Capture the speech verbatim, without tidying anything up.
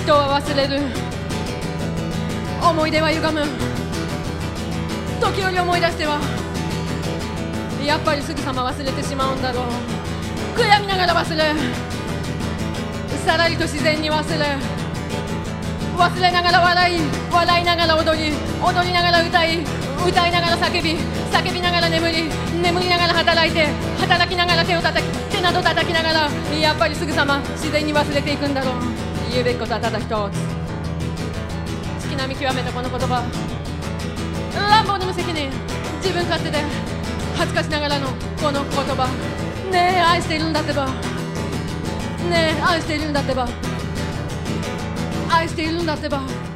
人は忘れる、思い出は歪む、時折思い出してはやっぱりすぐさま忘れてしまうんだろう。悔やみながら忘れ、さらりと自然に忘れ、忘れながら笑い、笑いながら踊り、踊りながら歌い、歌いながら叫び、叫びながら眠り、眠りながら働いて、働きながら手を叩き、手など叩きながらやっぱりすぐさま自然に忘れていくんだろう。言うべきことはただ一つ、月並み極めたこの言葉、乱暴で無責任、自分勝手で恥ずかしながらのこの言葉。ねえ愛しているんだってば、ねえ愛しているんだってば、愛しているんだってば。